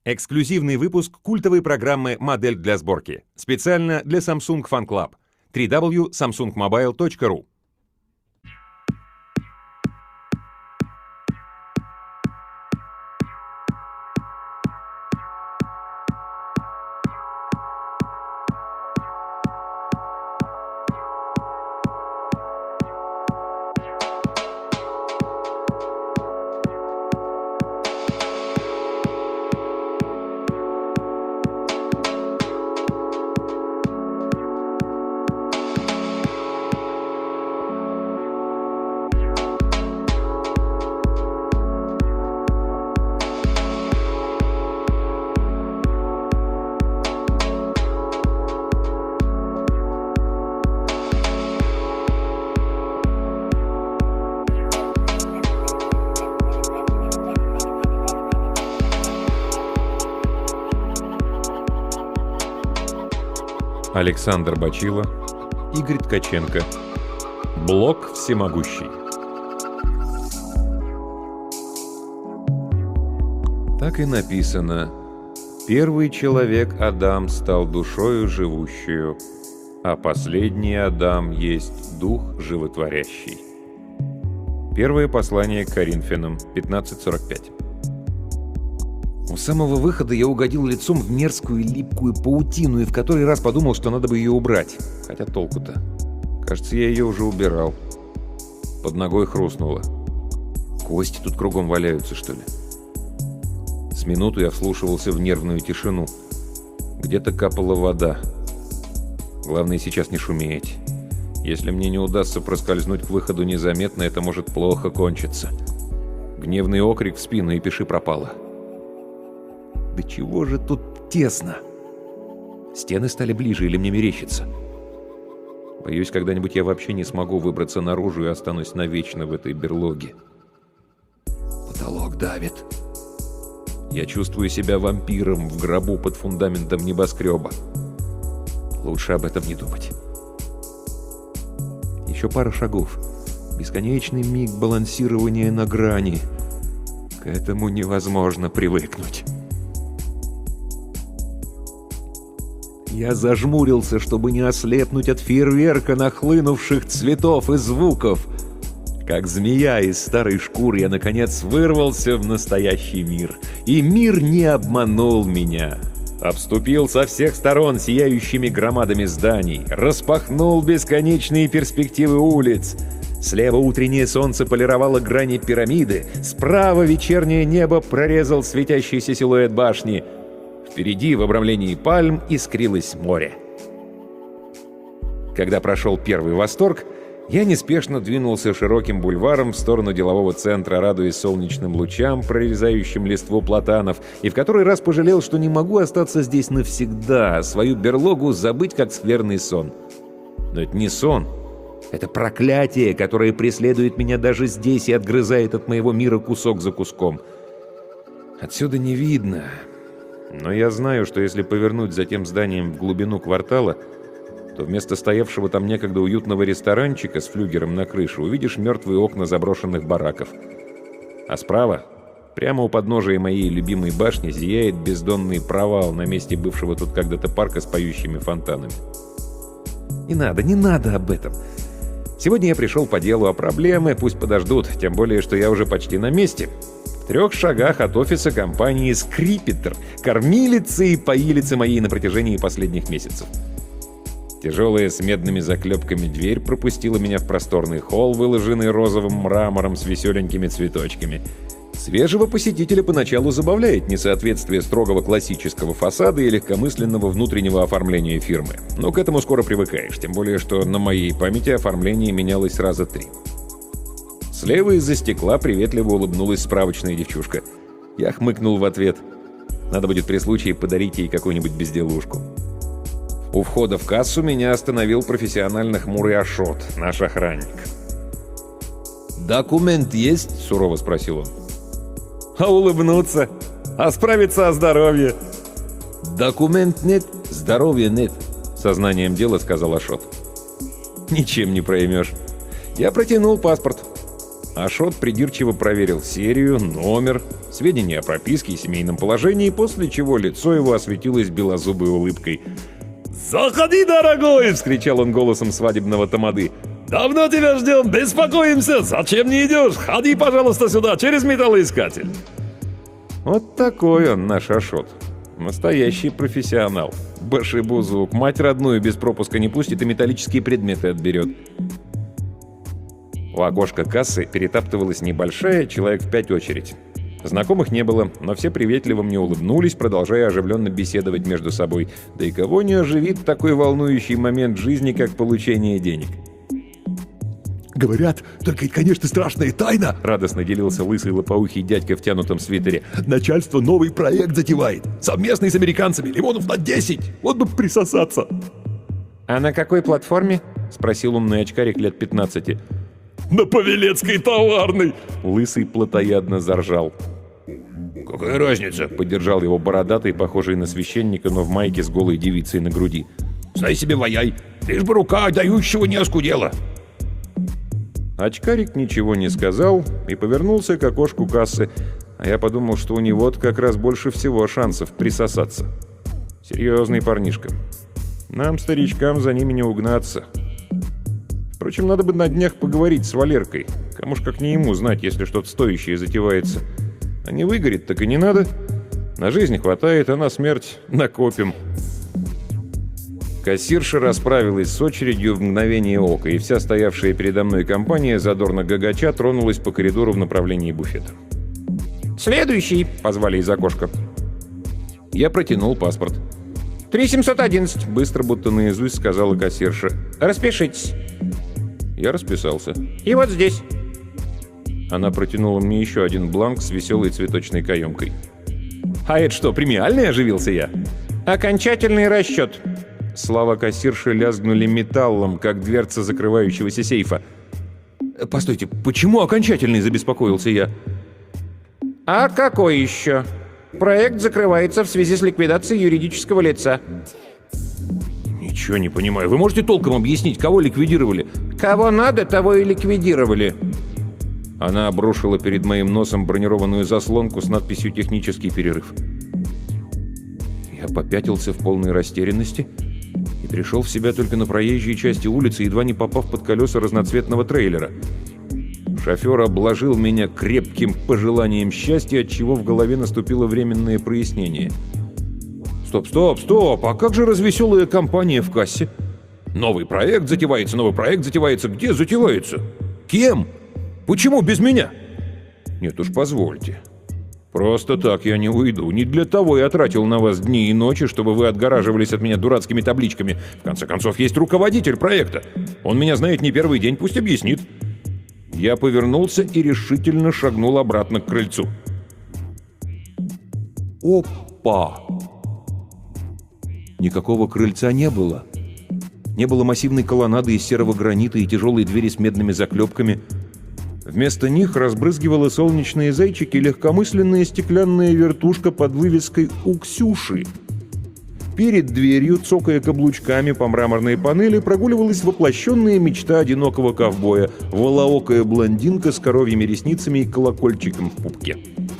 Эксклюзивный выпуск культовой программы «Модель для сборки». Специально для Samsung Fan Club. www.samsungmobile.ru. Александр Бачило, Игорь Ткаченко. Блог всемогущий. Так и написано: «Первый человек Адам стал душою живущую, а последний Адам есть дух животворящий». Первое послание к Коринфянам, 15:45. У самого выхода я угодил лицом в мерзкую липкую паутину и в который раз подумал, что надо бы ее убрать. Хотя толку-то? Кажется, я ее уже убирал. Под ногой хрустнуло. Кости тут кругом валяются, что ли? С минуту я вслушивался в нервную тишину. Где-то капала вода. Главное сейчас не шуметь. Если мне не удастся проскользнуть к выходу незаметно, это может плохо кончиться. Гневный окрик в спину, и пиши пропало. Да чего же тут тесно? Стены стали ближе или мне мерещится? Боюсь, когда-нибудь я вообще не смогу выбраться наружу и останусь навечно в этой берлоге. Потолок давит. Я чувствую себя вампиром в гробу под фундаментом небоскреба. Лучше об этом не думать. Еще пара шагов. Бесконечный миг балансирования на грани. К этому невозможно привыкнуть. Я зажмурился, чтобы не ослепнуть от фейерверка нахлынувших цветов и звуков. Как змея из старой шкуры я, наконец, вырвался в настоящий мир. И мир не обманул меня. Обступил со всех сторон сияющими громадами зданий, распахнул бесконечные перспективы улиц. Слева утреннее солнце полировало грани пирамиды, справа вечернее небо прорезал светящийся силуэт башни. Впереди, в обрамлении пальм, искрилось море. Когда прошел первый восторг, я неспешно двинулся широким бульваром в сторону делового центра, радуясь солнечным лучам, прорезающим листву платанов, и в который раз пожалел, что не могу остаться здесь навсегда, а свою берлогу забыть, как скверный сон. Но это не сон. Это проклятие, которое преследует меня даже здесь и отгрызает от моего мира кусок за куском. Отсюда не видно... Но я знаю, что если повернуть за тем зданием в глубину квартала, то вместо стоявшего там некогда уютного ресторанчика с флюгером на крыше увидишь мертвые окна заброшенных бараков. А справа, прямо у подножия моей любимой башни, зияет бездонный провал на месте бывшего тут когда-то парка с поющими фонтанами. Не надо об этом. Сегодня я пришел по делу, а проблемы пусть подождут, тем более, что я уже почти на месте. В 3 шагах от офиса компании «Скрипетр», кормилицы и поилицы моей на протяжении последних месяцев. Тяжелая с медными заклепками дверь пропустила меня в просторный холл, выложенный розовым мрамором с веселенькими цветочками. Свежего посетителя поначалу забавляет несоответствие строгого классического фасада и легкомысленного внутреннего оформления фирмы. Но к этому скоро привыкаешь, тем более, что на моей памяти оформление менялось раза 3. Слева из-за стекла приветливо улыбнулась справочная девчушка. Я хмыкнул в ответ. Надо будет при случае подарить ей какую-нибудь безделушку. У входа в кассу меня остановил профессионально хмурый Ашот, наш охранник. «Документ есть?» — сурово спросил он. «А улыбнуться? А справиться о здоровье?» «Документ нет, здоровья нет», — сознанием дела сказал Ашот. «Ничем не проймешь. Я протянул паспорт. Ашот придирчиво проверил серию, номер, сведения о прописке и семейном положении, после чего лицо его осветилось белозубой улыбкой. «Заходи, дорогой!» — вскричал он голосом свадебного тамады. «Давно тебя ждем, беспокоимся! Зачем не идешь? Ходи, пожалуйста, сюда, через металлоискатель!» Вот такой он, наш Ашот. Настоящий профессионал. Башибузук, мать родную без пропуска не пустит и металлические предметы отберет. У окошка кассы перетаптывалась небольшая, человек в 5 очередь. Знакомых не было, но все приветливо мне улыбнулись, продолжая оживленно беседовать между собой. Да и кого не оживит такой волнующий момент жизни, как получение денег? «Говорят, только это, конечно, страшная тайна!» — радостно делился лысый лопоухий дядька в тянутом свитере. «Начальство новый проект затевает, совместный с американцами, лимонов на 10! Вот бы присосаться!» «А на какой платформе?» — спросил умный очкарик лет 15. «На Павелецкой товарной!» Лысый плотоядно заржал. «Какая разница?» — поддержал его бородатый, похожий на священника, но в майке с голой девицей на груди. «Стай себе ваяй, лишь бы рука дающего не оскудела!» Очкарик ничего не сказал и повернулся к окошку кассы, а я подумал, что у него-то как раз больше всего шансов присосаться. Серьезный парнишка. Нам, старичкам, за ними не угнаться. Впрочем, надо бы на днях поговорить с Валеркой. Кому ж как не ему знать, если что-то стоящее затевается. А не выгорит, так и не надо. На жизнь хватает, а на смерть накопим. Кассирша расправилась с очередью в мгновение ока, и вся стоявшая передо мной компания, задорно гагача, тронулась по коридору в направлении буфета. «Следующий!» — позвали из окошка. Я протянул паспорт. 3711, быстро, будто наизусть, сказала кассирша. «Распишитесь». Я расписался. «И вот здесь». Она протянула мне еще один бланк с веселой цветочной каемкой. «А это что, премиальный?» — оживился я. «Окончательный расчет». Слова кассирши лязгнули металлом, как дверца закрывающегося сейфа. «Постойте, почему окончательный?» — забеспокоился я. «А какой еще? Проект закрывается в связи с ликвидацией юридического лица». «Ничего не понимаю. Вы можете толком объяснить, кого ликвидировали?» «Кого надо, того и ликвидировали». Она обрушила перед моим носом бронированную заслонку с надписью «Технический перерыв». Я попятился в полной растерянности и пришел в себя только на проезжей части улицы, едва не попав под колеса разноцветного трейлера. Шофер обложил меня крепким пожеланием счастья, отчего в голове наступило временное прояснение. Стоп! А как же развеселая компания в кассе? Новый проект затевается. Где затевается? Кем? Почему без меня? Нет уж, позвольте. Просто так я не уйду. Не для того я тратил на вас дни и ночи, чтобы вы отгораживались от меня дурацкими табличками. В конце концов, есть руководитель проекта. Он меня знает не первый день, пусть объяснит. Я повернулся и решительно шагнул обратно к крыльцу. Опа! Никакого крыльца не было. Не было массивной колоннады из серого гранита и тяжелой двери с медными заклепками. Вместо них разбрызгивала солнечные зайчики легкомысленная стеклянная вертушка под вывеской «У Ксюши». Перед дверью, цокая каблучками по мраморной панели, прогуливалась воплощенная мечта одинокого ковбоя — волоокая блондинка с коровьими ресницами и колокольчиком в пупке.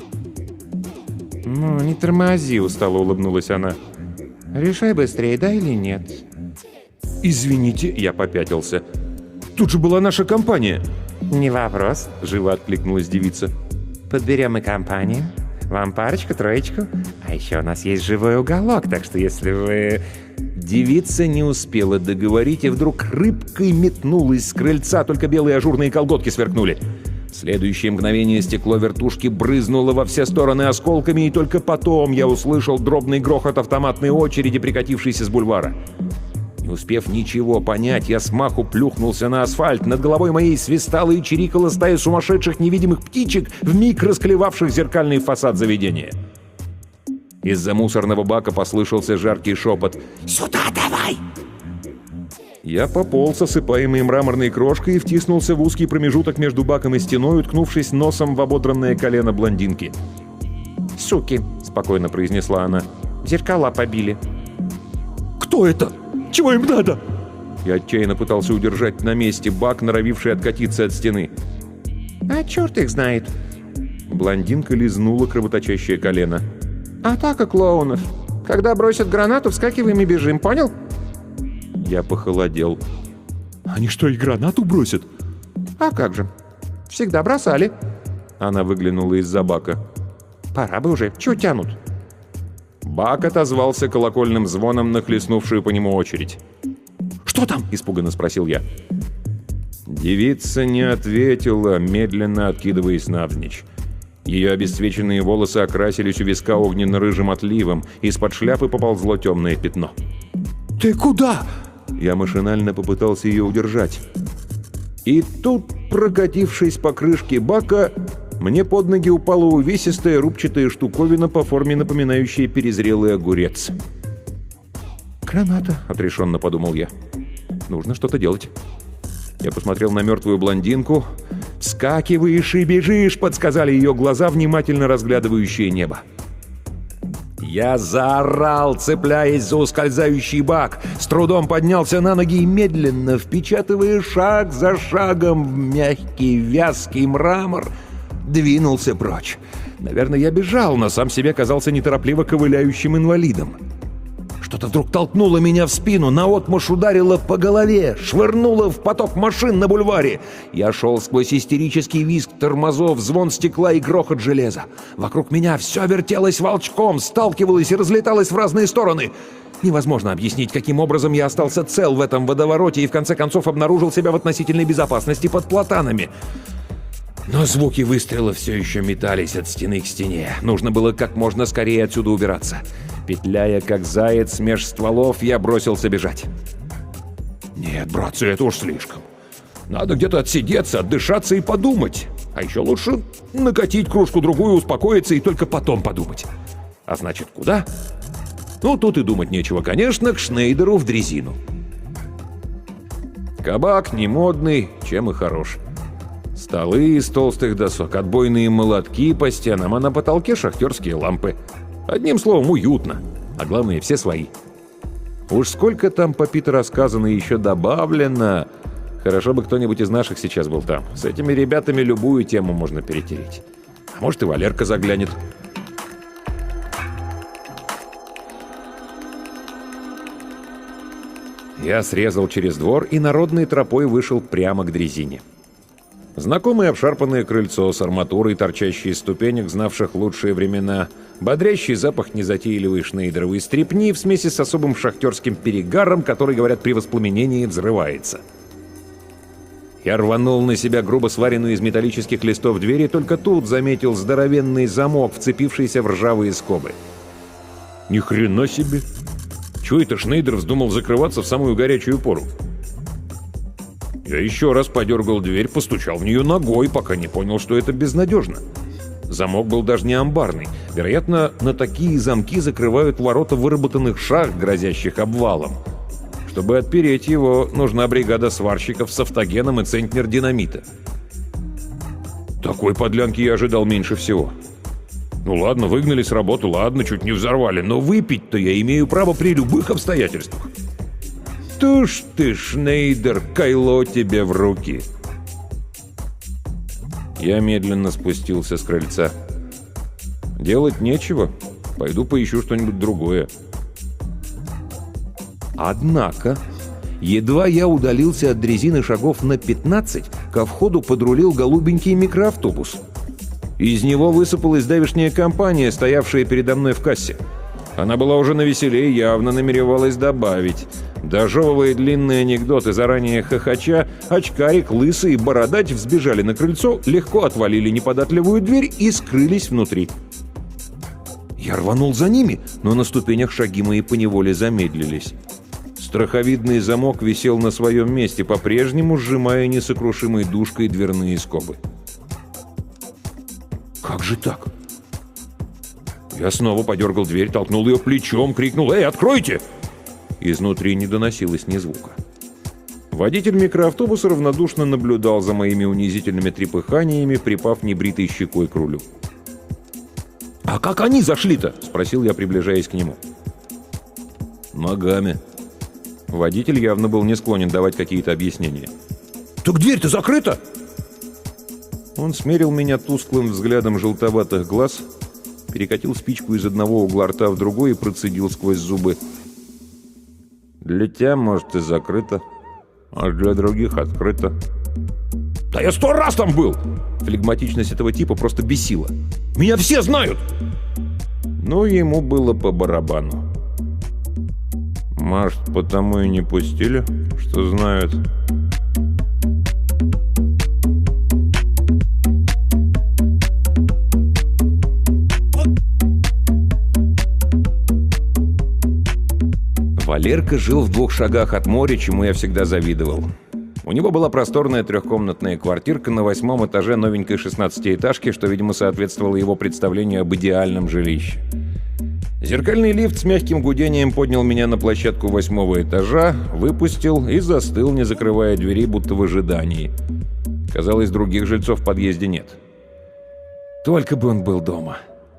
«Ну, не тормози», — устало улыбнулась она. «Решай быстрее, да или нет?» «Извините», — я попятился. «Тут же была наша компания». «Не вопрос», — живо откликнулась девица. «Подберем и компанию. Вам парочку, троечку. А еще у нас есть живой уголок, так что если вы...» Девица не успела договорить и вдруг рыбкой метнулась с крыльца, только белые ажурные колготки сверкнули. В следующее мгновение стекло вертушки брызнуло во все стороны осколками, и только потом я услышал дробный грохот автоматной очереди, прикатившейся с бульвара. Не успев ничего понять, я смаху плюхнулся на асфальт. Над головой моей свистала и чирикала стая сумасшедших невидимых птичек, вмиг расклевавших зеркальный фасад заведения. Из-за мусорного бака послышался жаркий шепот: «Сюда давай!» Я пополз, осыпаемый мраморной крошкой, и втиснулся в узкий промежуток между баком и стеной, уткнувшись носом в ободранное колено блондинки. «Суки!» — спокойно произнесла она. «Зеркала побили». «Кто это? Чего им надо?» Я отчаянно пытался удержать на месте бак, норовивший откатиться от стены. А черт их знает. Блондинка лизнула кровоточащее колено. Атака клоунов. Когда бросят гранату, вскакиваем и бежим, понял? Я похолодел. Они что, и гранату бросят? А как же? Всегда бросали. Она выглянула из-за бака. Пора бы уже. Чего тянут? Бак отозвался колокольным звоном на хлестнувшую по нему очередь. Что там? — испуганно спросил я. Девица не ответила, медленно откидываясь навзничь. Ее обесцвеченные волосы окрасились у виска огненно-рыжим отливом, из-под шляпы поползло темное пятно. Ты куда? Я машинально попытался ее удержать. И тут, прокатившись по крышке бака, мне под ноги упала увесистая рубчатая штуковина по форме, напоминающая перезрелый огурец. «Граната», — отрешенно подумал я. «Нужно что-то делать». Я посмотрел на мертвую блондинку. «Вскакиваешь и бежишь», — подсказали ее глаза, внимательно разглядывающие небо. Я заорал, цепляясь за ускользающий бак, с трудом поднялся на ноги и медленно, впечатывая шаг за шагом в мягкий вязкий мрамор, двинулся прочь. Наверное, я бежал, но сам себе казался неторопливо ковыляющим инвалидом. Что-то вдруг толкнуло меня в спину, наотмашь ударило по голове, швырнуло в поток машин на бульваре. Я шел сквозь истерический визг тормозов, звон стекла и грохот железа. Вокруг меня все вертелось волчком, сталкивалось и разлеталось в разные стороны. Невозможно объяснить, каким образом я остался цел в этом водовороте и в конце концов обнаружил себя в относительной безопасности под платанами. Но звуки выстрелов все еще метались от стены к стене. Нужно было как можно скорее отсюда убираться. Петляя, как заяц меж стволов, я бросился бежать. Нет, братцы, это уж слишком. Надо где-то отсидеться, отдышаться и подумать. А еще лучше накатить кружку-другую, успокоиться и только потом подумать. А значит, куда? Ну, тут и думать нечего, конечно, к Шнейдеру в дрезину. Кабак не модный, чем и хорош. Столы из толстых досок, отбойные молотки по стенам, а на потолке шахтерские лампы. Одним словом, уютно. А главное, все свои. Уж сколько там по Питу рассказано и еще добавлено. Хорошо бы кто-нибудь из наших сейчас был там. С этими ребятами любую тему можно перетереть. А может, и Валерка заглянет. Я срезал через двор и народной тропой вышел прямо к дрезине. Знакомое обшарпанное крыльцо с арматурой, торчащей из ступенек, знавших лучшие времена, бодрящий запах незатейливой шнейдеровой стрепни в смеси с особым шахтерским перегаром, который, говорят, при воспламенении взрывается. Я рванул на себя грубо сваренную из металлических листов дверь и только тут заметил здоровенный замок, вцепившийся в ржавые скобы. Ни хрена себе! Чего это Шнейдер вздумал закрываться в самую горячую пору? Я еще раз подергал дверь, постучал в нее ногой, пока не понял, что это безнадежно. Замок был даже не амбарный. Вероятно, на такие замки закрывают ворота выработанных шахт, грозящих обвалом. Чтобы отпереть его, нужна бригада сварщиков с автогеном и центнер динамита. Такой подлянки я ожидал меньше всего. Ну ладно, выгнали с работы, ладно, чуть не взорвали, но выпить-то я имею право при любых обстоятельствах. Тушь ты, Шнейдер, кайло тебе в руки. Я медленно спустился с крыльца. Делать нечего, пойду поищу что-нибудь другое. Однако, едва я удалился от дрезины шагов на 15, ко входу подрулил голубенький микроавтобус. Из него высыпалась давешняя компания, стоявшая передо мной в кассе. Она была уже навеселее и явно намеревалась добавить. Дожевывая длинные анекдоты заранее хохоча, очкарик, лысый и бородач взбежали на крыльцо, легко отвалили неподатливую дверь и скрылись внутри. Я рванул за ними, но на ступенях шаги мои поневоле замедлились. Страховидный замок висел на своем месте, по-прежнему сжимая несокрушимой душкой дверные скобы. Как же так? Я снова подергал дверь, толкнул ее плечом, крикнул: «Эй, откройте!» Изнутри не доносилось ни звука. Водитель микроавтобуса равнодушно наблюдал за моими унизительными трепыханиями, припав небритой щекой к рулю. «А как они зашли-то?» — спросил я, приближаясь к нему. «Ногами». Водитель явно был не склонен давать какие-то объяснения. «Так дверь-то закрыта!» Он смерил меня тусклым взглядом желтоватых глаз, перекатил спичку из одного угла рта в другой и процедил сквозь зубы. «Для тебя, может, и закрыто, а для других открыто». Да я 100 раз там был! Флегматичность этого типа просто бесила. Меня все знают! Но ему было по барабану. Может, потому и не пустили, что знают. Валерка жил в 2 шагах от моря, чему я всегда завидовал. У него была просторная 3-комнатная квартирка на 8-м этаже новенькой 16-этажки, что, видимо, соответствовало его представлению об идеальном жилище. Зеркальный лифт с мягким гудением поднял меня на площадку 8-го этажа, выпустил и застыл, не закрывая двери, будто в ожидании. Казалось, других жильцов в подъезде нет. Только бы он был дома.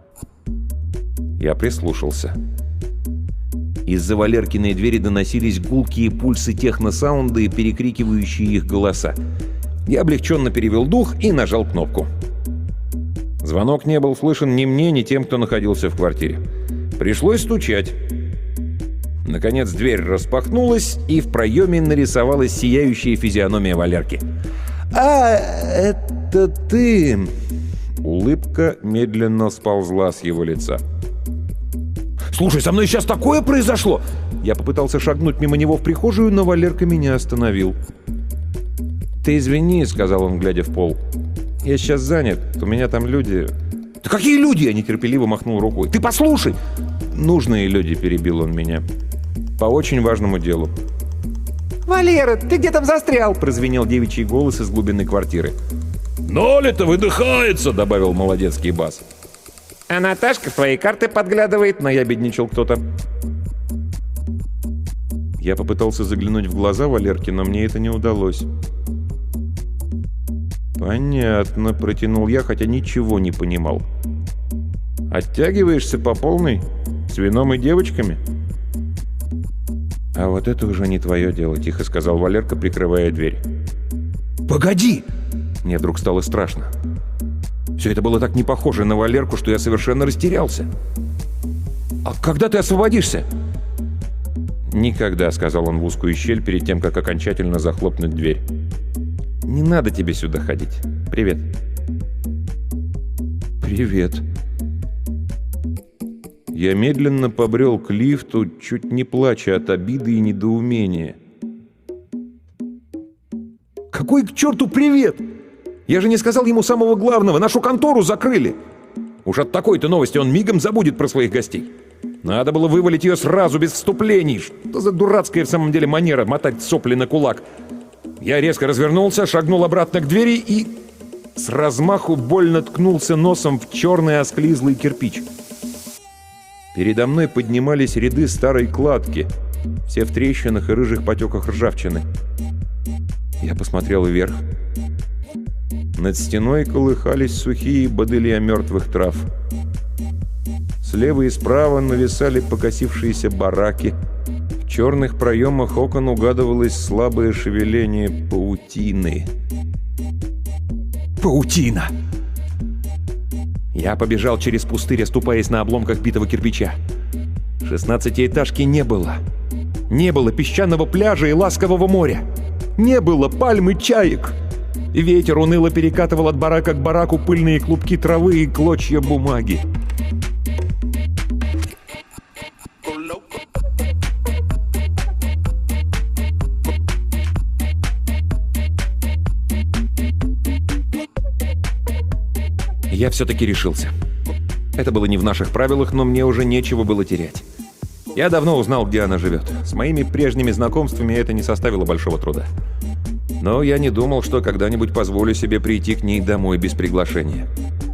Я прислушался. Из-за Валеркиной двери доносились гулкие пульсы техносаунда и перекрикивающие их голоса. Я облегченно перевел дух и нажал кнопку. Звонок не был слышен ни мне, ни тем, кто находился в квартире. Пришлось стучать. Наконец дверь распахнулась, и в проеме нарисовалась сияющая физиономия Валерки. «А, это ты!» Улыбка медленно сползла с его лица. Слушай, со мной сейчас такое произошло! Я попытался шагнуть мимо него в прихожую, но Валерка меня остановил. «Ты извини», — сказал он, глядя в пол. «Я сейчас занят, у меня там люди...» «Да какие люди?» — я нетерпеливо махнул рукой. «Ты послушай!» «Нужные люди», — перебил он меня. «По очень важному делу». «Валера, ты где там застрял?» — прозвенел девичий голос из глубины квартиры. «Ноля-то выдыхается!» — добавил молодецкий бас. «А Наташка в твои карты подглядывает», — наябедничал кто-то. Я попытался заглянуть в глаза Валерки, но мне это не удалось. «Понятно», — протянул я, хотя ничего не понимал. «Оттягиваешься по полной? С вином и девочками?» «А вот это уже не твое дело», — тихо сказал Валерка, прикрывая дверь. «Погоди!» Мне вдруг стало страшно. Все это было так не похоже на Валерку, что я совершенно растерялся. «А когда ты освободишься?» «Никогда», — сказал он в узкую щель перед тем, как окончательно захлопнуть дверь. «Не надо тебе сюда ходить. Привет». «Привет». Я медленно побрел к лифту, чуть не плача от обиды и недоумения. «Какой к черту привет? Я же не сказал ему самого главного. Нашу контору закрыли. Уж от такой-то новости он мигом забудет про своих гостей. Надо было вывалить ее сразу, без вступлений. Что за дурацкая в самом деле манера мотать сопли на кулак?» Я резко развернулся, шагнул обратно к двери и с размаху больно ткнулся носом в черный осклизлый кирпич. Передо мной поднимались ряды старой кладки, все в трещинах и рыжих потеках ржавчины. Я посмотрел вверх. Над стеной колыхались сухие бодылья мертвых трав. Слева и справа нависали покосившиеся бараки. В черных проемах окон угадывалось слабое шевеление паутины. Паутина! Я побежал через пустырь, оступаясь на обломках битого кирпича. 16-этажки не было. Не было песчаного пляжа и ласкового моря. Не было пальм и чаек. Ветер уныло перекатывал от барака к бараку пыльные клубки травы и клочья бумаги. Я все-таки решился. Это было не в наших правилах, но мне уже нечего было терять. Я давно узнал, где она живет. С моими прежними знакомствами это не составило большого труда. Но я не думал, что когда-нибудь позволю себе прийти к ней домой без приглашения.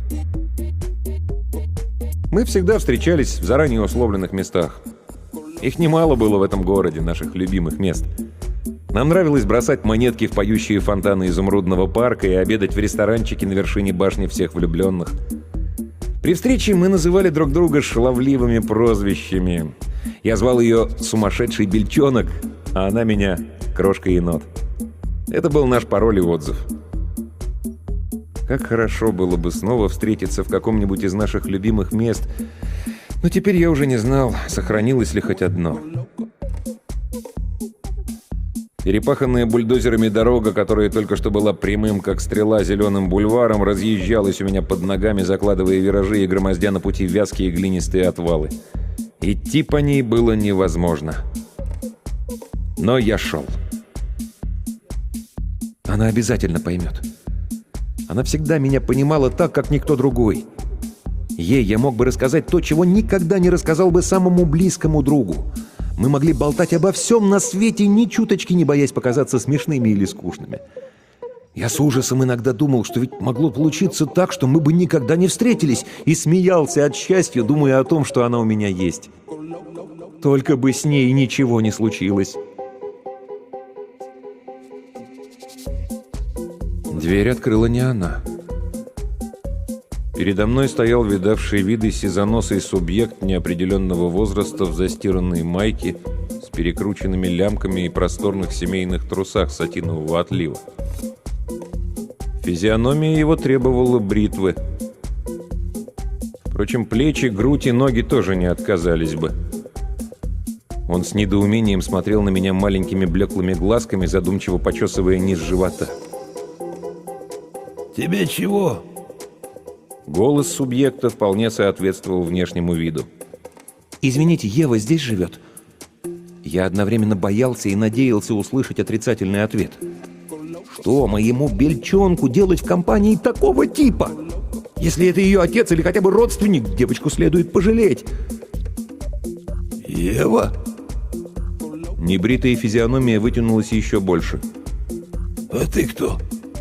Мы всегда встречались в заранее условленных местах. Их немало было в этом городе, наших любимых мест. Нам нравилось бросать монетки в поющие фонтаны Изумрудного парка и обедать в ресторанчике на вершине башни всех влюбленных. При встрече мы называли друг друга шаловливыми прозвищами. Я звал ее «Сумасшедший бельчонок», а она меня «Крошка-енот». Это был наш пароль и отзыв. Как хорошо было бы снова встретиться в каком-нибудь из наших любимых мест. Но теперь я уже не знал, сохранилось ли хоть одно. Перепаханная бульдозерами дорога, которая только что была прямым, как стрела, зеленым бульваром, разъезжалась у меня под ногами, закладывая виражи и громоздя на пути вязкие глинистые отвалы. Идти по ней было невозможно. Но я шел. Она обязательно поймет. Она всегда меня понимала так, как никто другой. Ей я мог бы рассказать то, чего никогда не рассказал бы самому близкому другу. Мы могли болтать обо всем на свете, ни чуточки не боясь показаться смешными или скучными. Я с ужасом иногда думал, что ведь могло получиться так, что мы бы никогда не встретились, и смеялся от счастья, думая о том, что она у меня есть. Только бы с ней ничего не случилось. Дверь открыла не она. Передо мной стоял видавший виды сизоносый субъект неопределенного возраста в застиранной майке с перекрученными лямками и просторных семейных трусах сатинового отлива. Физиономия его требовала бритвы. Впрочем, плечи, грудь и ноги тоже не отказались бы. Он с недоумением смотрел на меня маленькими блеклыми глазками, задумчиво почесывая низ живота. «Тебе чего?» Голос субъекта вполне соответствовал внешнему виду. «Извините, Ева здесь живет?» Я одновременно боялся и надеялся услышать отрицательный ответ. Что моему бельчонку делать в компании такого типа? Если это ее отец или хотя бы родственник, девочку следует пожалеть. «Ева?» Небритая физиономия вытянулась еще больше. «А ты кто?»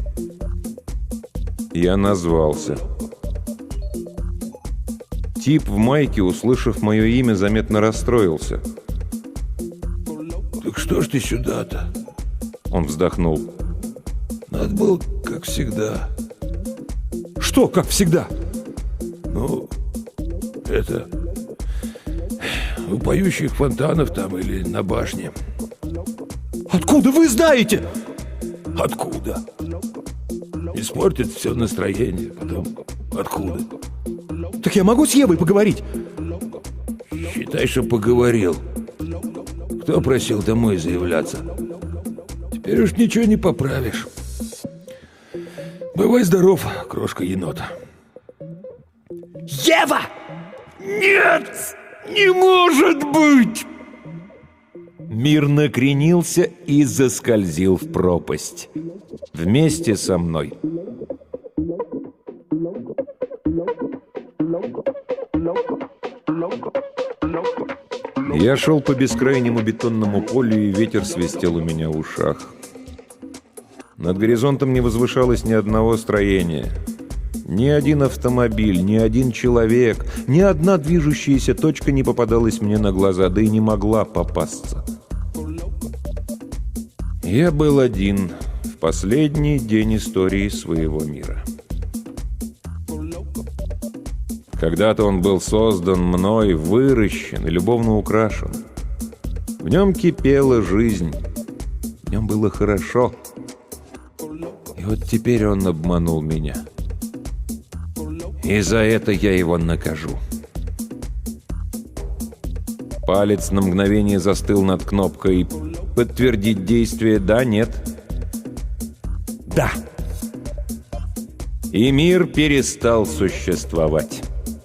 Я назвался. Тип в майке, услышав мое имя, заметно расстроился. «Так что ж ты сюда-то?» Он вздохнул. «Надо было, как всегда». Что, как всегда? «Ну, это... у поющих фонтанов там или на башне». Откуда вы знаете? «Откуда?» Испортит все настроение, потом откуда? Так я могу с Евой поговорить? Считай, что поговорил. Кто просил домой заявляться? Теперь уж ничего не поправишь. Бывай здоров, крошка-енот. Ева! Нет! Не может быть! Мир накренился и заскользил в пропасть. Вместе со мной. Я шел по бескрайнему бетонному полю, и ветер свистел у меня в ушах. Над горизонтом не возвышалось ни одного строения. Ни один автомобиль, ни один человек, ни одна движущаяся точка не попадалась мне на глаза, да и не могла попасться. Я был один в последний день истории своего мира. Когда-то он был создан мной, выращен и любовно украшен. В нем кипела жизнь, в нем было хорошо. И вот теперь он обманул меня. И за это я его накажу. Палец на мгновение застыл над кнопкой «Подтвердить действие, да, нет?» «Да!» И мир перестал существовать.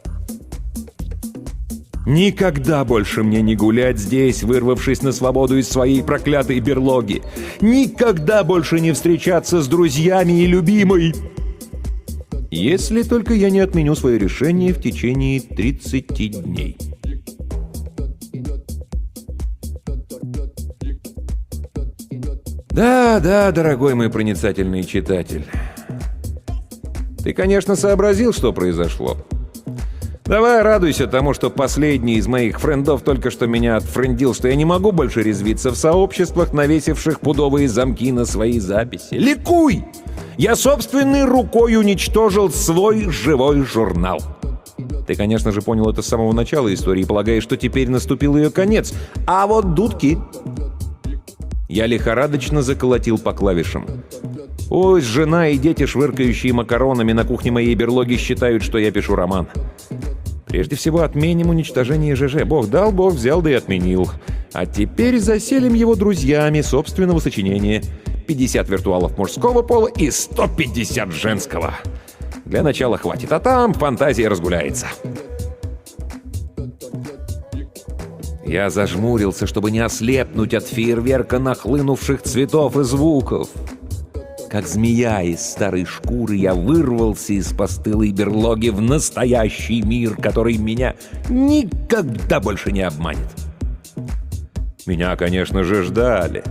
Никогда больше мне не гулять здесь, вырвавшись на свободу из своей проклятой берлоги. Никогда больше не встречаться с друзьями и любимой. Если только я не отменю свое решение в течение 30 дней. Да, дорогой мой проницательный читатель. Ты, конечно, сообразил, что произошло. Давай радуйся тому, что последний из моих френдов только что меня отфрендил, что я не могу больше резвиться в сообществах, навесивших пудовые замки на свои записи. Ликуй! Я собственной рукой уничтожил свой живой журнал. Ты, конечно же, понял это с самого начала истории, полагаешь, что теперь наступил ее конец. А вот дудки... Я лихорадочно заколотил по клавишам. Пусть жена и дети, швыркающие макаронами на кухне моей берлоги, считают, что я пишу роман. Прежде всего отменим уничтожение ЖЖ. Бог дал, Бог взял, да и отменил. А теперь заселим его друзьями собственного сочинения. 50 виртуалов мужского пола и 150 женского. Для начала хватит, а там фантазия разгуляется. Я зажмурился, чтобы не ослепнуть от фейерверка нахлынувших цветов и звуков. Как змея из старой шкуры я вырвался из постылой берлоги в настоящий мир, который меня никогда больше не обманет. Меня, конечно же, ждали.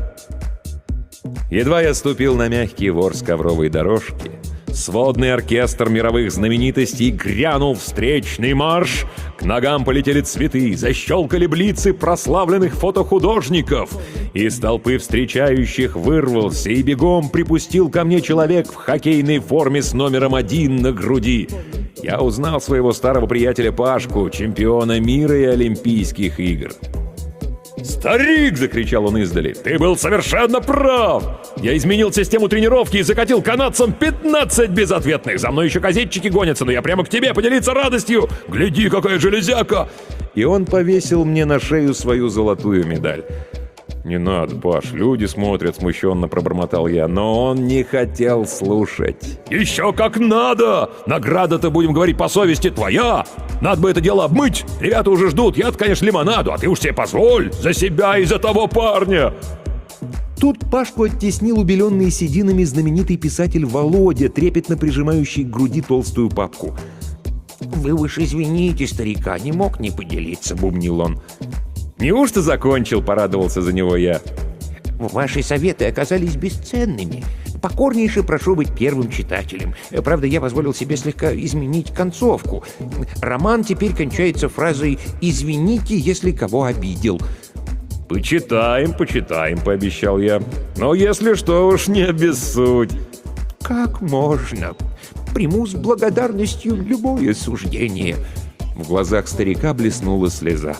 Едва я ступил на мягкий ворс ковровой дорожки, сводный оркестр мировых знаменитостей грянул встречный марш, к ногам полетели цветы, защелкали блицы прославленных фотохудожников. Из толпы встречающих вырвался и бегом припустил ко мне человек в хоккейной форме с номером 1 на груди. Я узнал своего старого приятеля Пашку, чемпиона мира и Олимпийских игр. «Старик!» — закричал он издали. «Ты был совершенно прав! Я изменил систему тренировки и закатил канадцам 15 безответных! За мной еще газетчики гонятся, но я прямо к тебе поделиться радостью! Гляди, какая железяка!» И он повесил мне на шею свою золотую медаль. «Не надо, Паш, люди смотрят», — смущенно пробормотал я, но он не хотел слушать. «Еще как надо! Награда-то, будем говорить по совести, твоя! Надо бы это дело обмыть! Ребята уже ждут, я-то, конечно, лимонаду, а ты уж себе позволь! За себя и за того парня!» Тут Пашку оттеснил убеленный сединами знаменитый писатель Володя, трепетно прижимающий к груди толстую папку. «Вы уж извините, старика, не мог не поделиться», — бубнил он. «Неужто закончил?» — порадовался за него я. «Ваши советы оказались бесценными. Покорнейше прошу быть первым читателем. Правда, я позволил себе слегка изменить концовку. Роман теперь кончается фразой «извините, если кого обидел». «Почитаем, почитаем», — пообещал я. «Но если что, уж не обессудь». «Как можно? Приму с благодарностью любое суждение». В глазах старика блеснула слеза.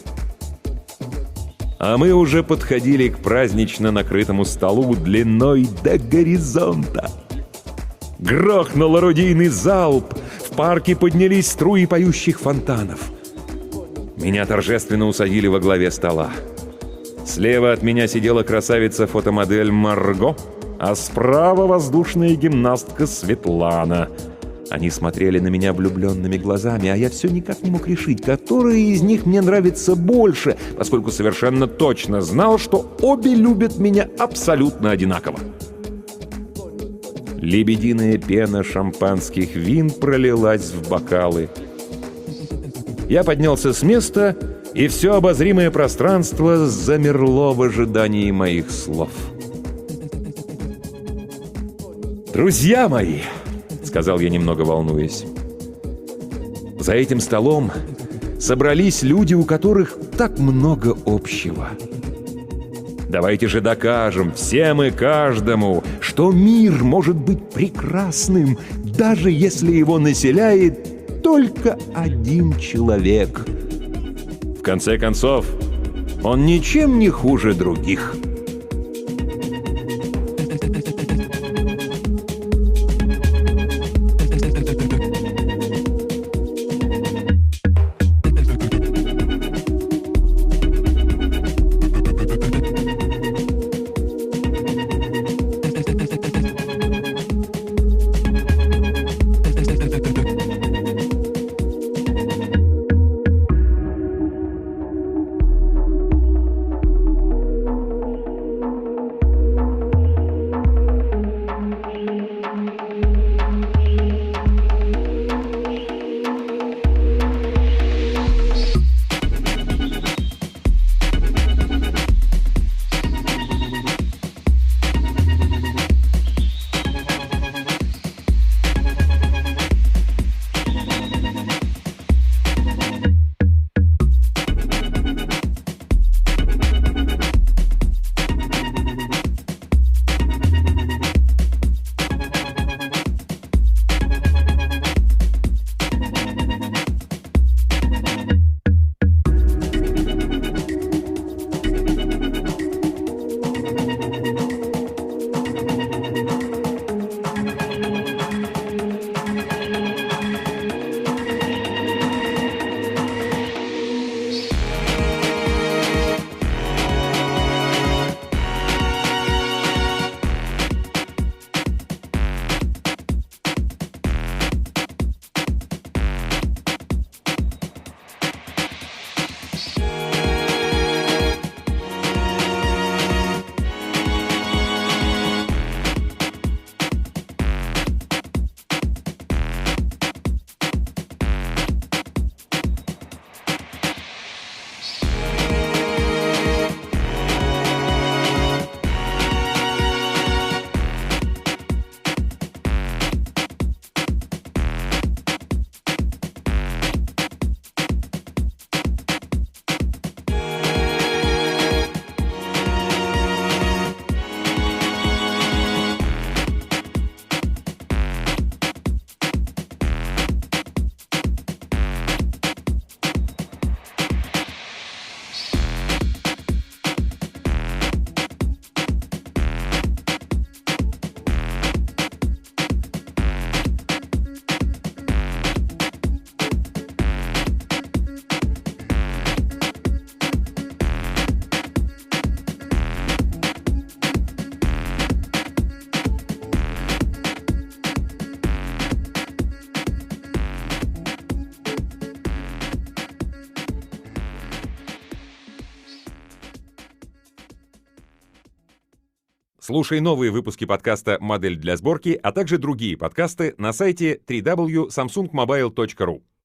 А мы уже подходили к празднично накрытому столу длиной до горизонта. Грохнул орудийный залп, в парке поднялись струи поющих фонтанов. Меня торжественно усадили во главе стола. Слева от меня сидела красавица-фотомодель Марго, а справа воздушная гимнастка Светлана. Они смотрели на меня влюбленными глазами, а я все никак не мог решить, который из них мне нравится больше, поскольку совершенно точно знал, что обе любят меня абсолютно одинаково. Лебединая пена шампанских вин пролилась в бокалы. Я поднялся с места, и все обозримое пространство замерло в ожидании моих слов. «Друзья мои!» — сказал я, немного волнуясь. «За этим столом собрались люди, у которых так много общего. Давайте же докажем всем и каждому, что мир может быть прекрасным, даже если его населяет только один человек. В конце концов, он ничем не хуже других». Слушай новые выпуски подкаста «Модель для сборки», а также другие подкасты на сайте www.samsungmobile.ru.